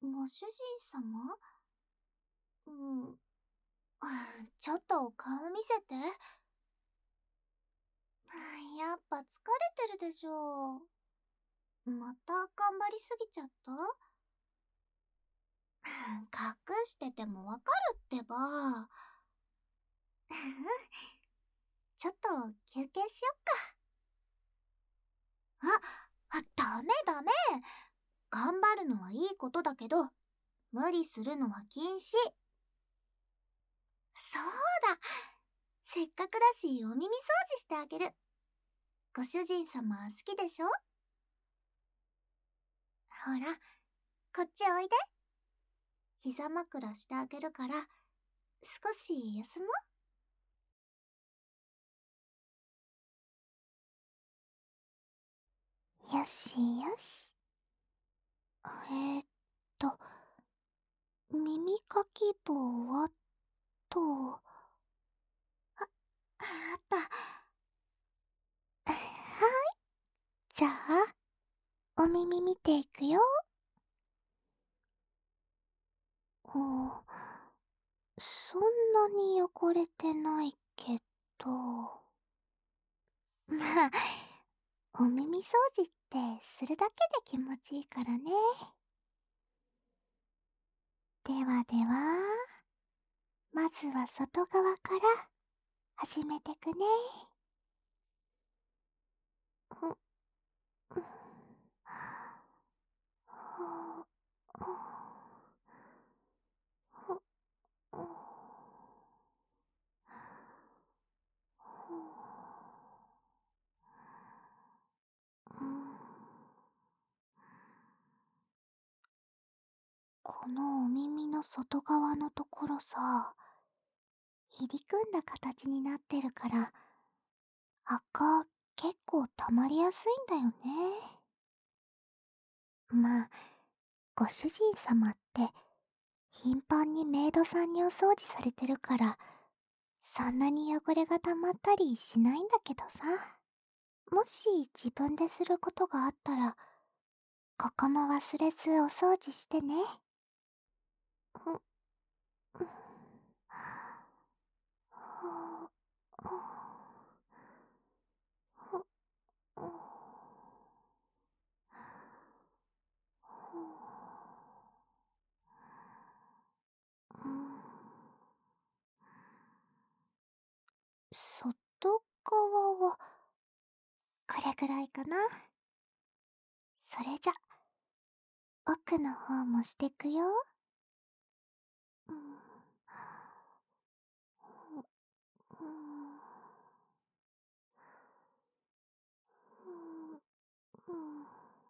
ご主人様？うん。ちょっと顔見せて。やっぱ疲れてるでしょ。また頑張りすぎちゃった？隠しててもわかるってば。ちょっと休憩しよっか。ダメダメ。頑張るのはいいことだけど、無理するのは禁止。そうだ。せっかくだしお耳掃除してあげる。ご主人様好きでしょ？ほら、こっちおいで。膝枕してあげるから、少し休もう。よしよし。えーっと、耳かき棒はと、あった。はい。じゃあ、お耳見ていくよ。そんなに汚れてないけど。まあ、お耳掃除ってするだけで気持ちいいからね。ではでは、まずは外側から始めてくね。う、う、このお耳の外側のところさ、入り組んだ形になってるから、赤結構溜まりやすいんだよね。まあ、ご主人様って頻繁にメイドさんにお掃除されてるから、そんなに汚れが溜まったりしないんだけどさ。もし自分ですることがあったら、ここも忘れずお掃除してね。う、う、外側は、これぐらいかな。それじゃ、奥の方もしてくよ。うん、うん、うん、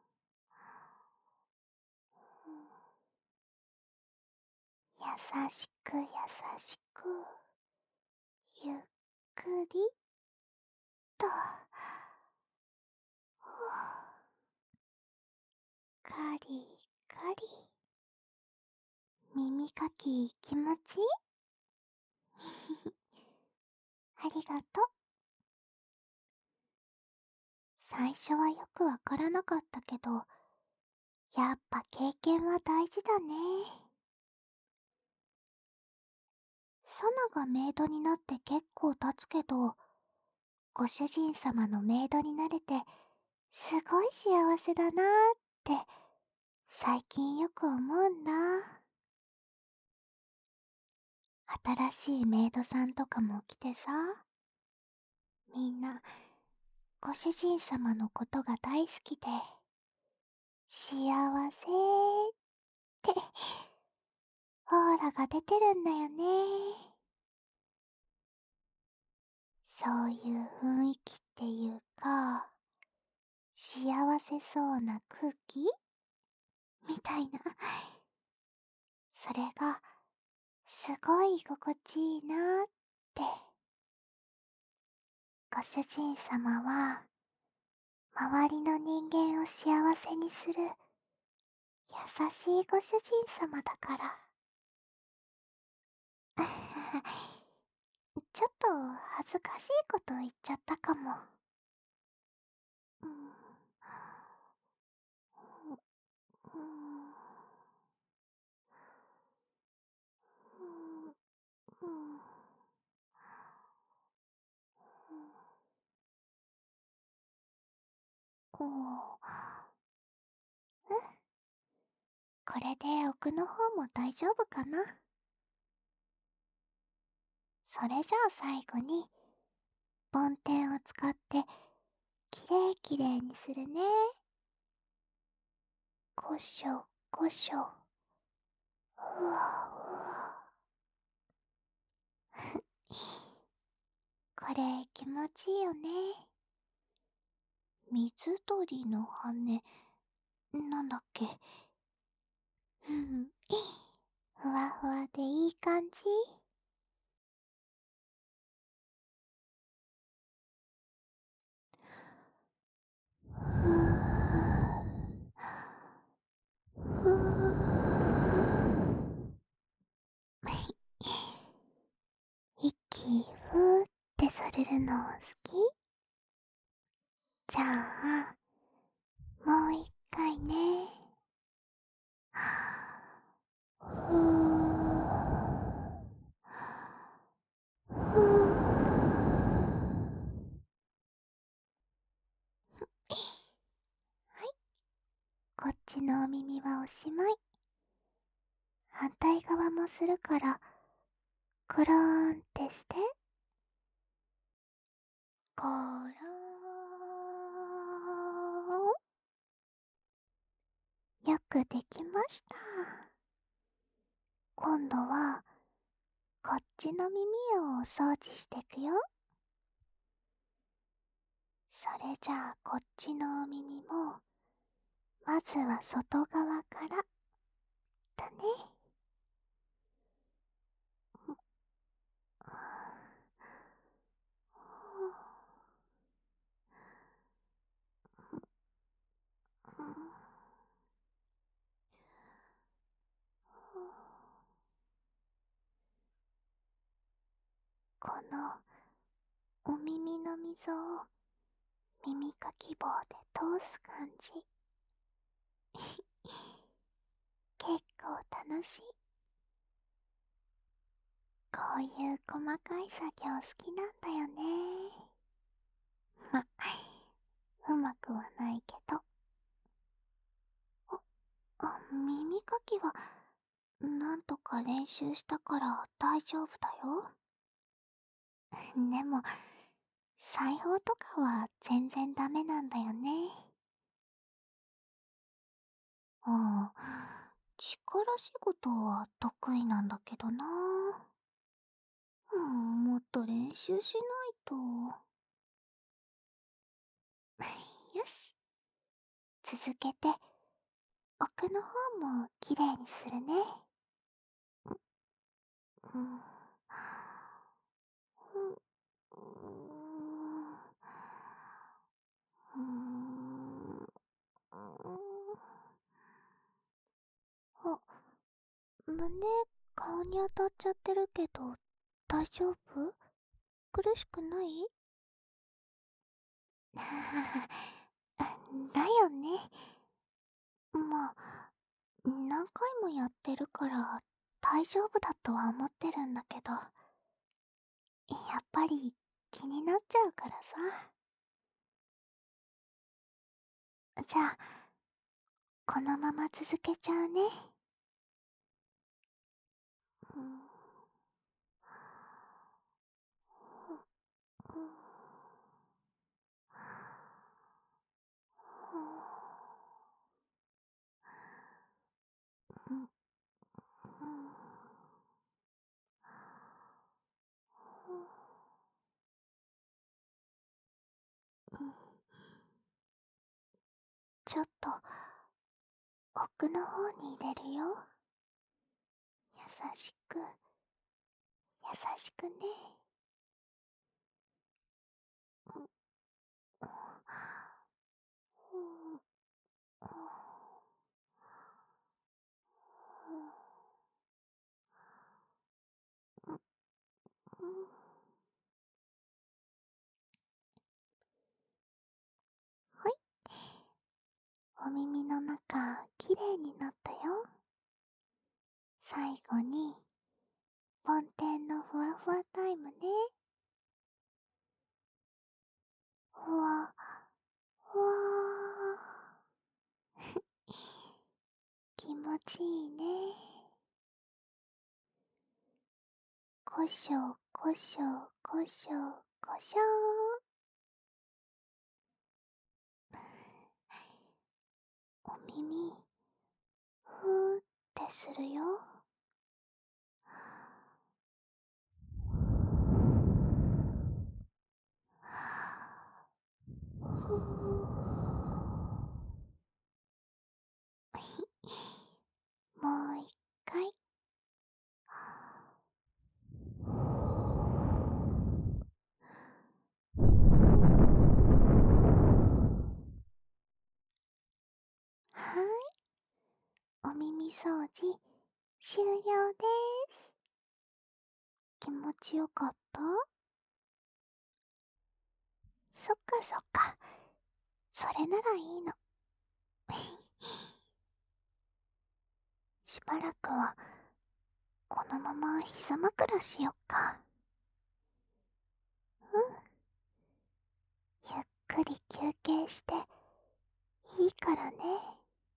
優しく優しく、ゆっくりと。カリカリ。耳かき気持ちいい？ありがとう。最初はよくわからなかったけど、やっぱ経験は大事だね。サナがメイドになって結構経つけど、ご主人様のメイドになれて、すごい幸せだなーって、最近よく思うんだ。新しいメイドさんとかも来てさ、みんな、ご主人様のことが大好きで、幸せーってオーラが出てるんだよね。そういう雰囲気っていうか、幸せそうな空気みたいな。それが、すごい居心地いいなーって。ご主人様は、周りの人間を幸せにする、優しいご主人様だから。ちょっと恥ずかしいこと言っちゃったかも。うん、うん、 おー、うん。これで奥の方も大丈夫かな。それじゃあ最後に、梵天を使って、きれいきれいにするね。こしょ、こしょ。ふわふわ。これ気持ちいいよね。水鳥の羽、なんだっけ。うん、ふわふわでいい感じ。ふぅ、ふぅ。息ふーってされるの好き？じゃあ、もう一回ね。ふぅ、ふぅ。はい、こっちのお耳はおしまい。反対側もするから、コローンってして。コローン。よくできました。今度は、こっちの耳をお掃除してくよ。それじゃあこっちのお耳も、まずは外側からだね。このお耳の溝を耳かき棒で通す感じ。結構楽しい。こういう細かい作業好きなんだよね。ま、うまくはないけど。耳かきはなんとか練習したから大丈夫だよ。でも、裁縫とかは全然ダメなんだよね。ああ、力仕事は得意なんだけどな。もっと練習しないと。よし。続けて、奥の方もきれいにするね。うん。うん。あ、胸、顔に当たっちゃってるけど、大丈夫？苦しくない？だよね。まあ、何回もやってるから大丈夫だとは思ってるんだけど、やっぱり気になっちゃうからさ。じゃあ、このまま続けちゃうね。うん。ちょっと奥の方に入れるよ。優しく、優しくね。はい、お耳の中きれいになったよ。最後に梵天のふわふわタイムね。ふわふわ気持ちいいね。こしょこしょこしょこしょ。お耳、ふーってするよ。ふーもう一回。はい、お耳掃除終了です。気持ちよかった？そっかそっか、それならいいの。しばらくはこのまま膝枕しよっか。うん。ゆっくり休憩していいからね。